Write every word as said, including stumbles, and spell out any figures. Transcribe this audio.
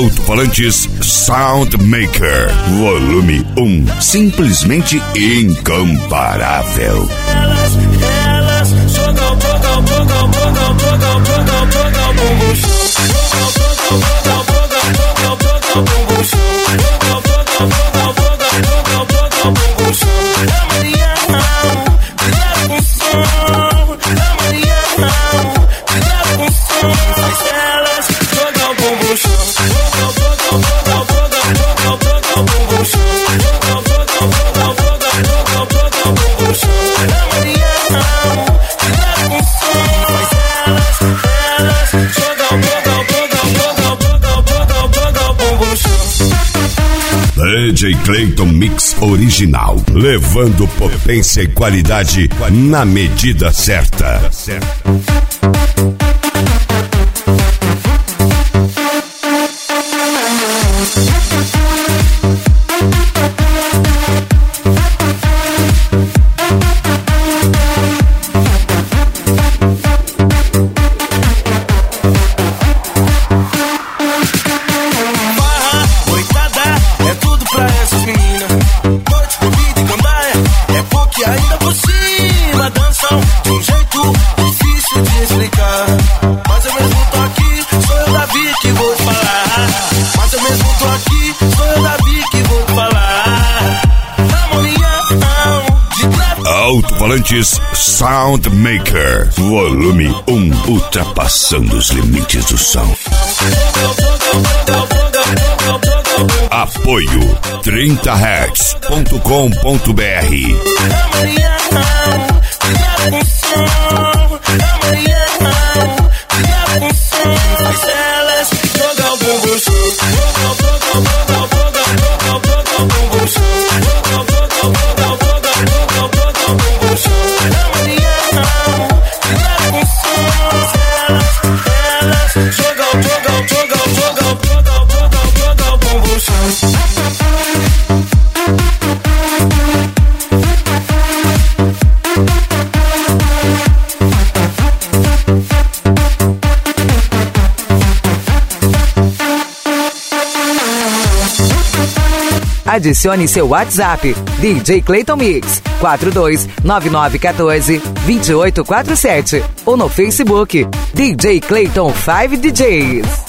Alto-falantes Soundmaker, volume um, simplesmente incomparável. Elas, elas jogam, jogam, jogam, jogam, jogam, jogam, jogam bumbum show. Jogam, jogam, jogam, jogam, jogam bumbum show. Jogam, jogam, jogam, jogam, jogam bumbum show. Da Mariana, cuidado com o som. Da Mariana, cuidado com o som. Faz elas jogam bumbum show. Jogam, jogam, jogam, jogam, jogam, jogam bumbum show. Jogam, jogam, jogam, jogam, jogam, jogam bumbum show. Da Mariana, cuidado com o som. Faz elas, elas jogam, jogam, jogam, jogam, jogam, jogam, jogam bumbum show. D J Clayton Mix original, levando potência e qualidade na medida certa. Alto-falantes Soundmaker, volume um, ultrapassando os limites do som. Apoio trinta hertz ponto com ponto b r. Adicione seu WhatsApp D J Clayton Mix quatro dois nove nove um quatro dois oito quatro sete ou no Facebook D J Clayton cinco D Js.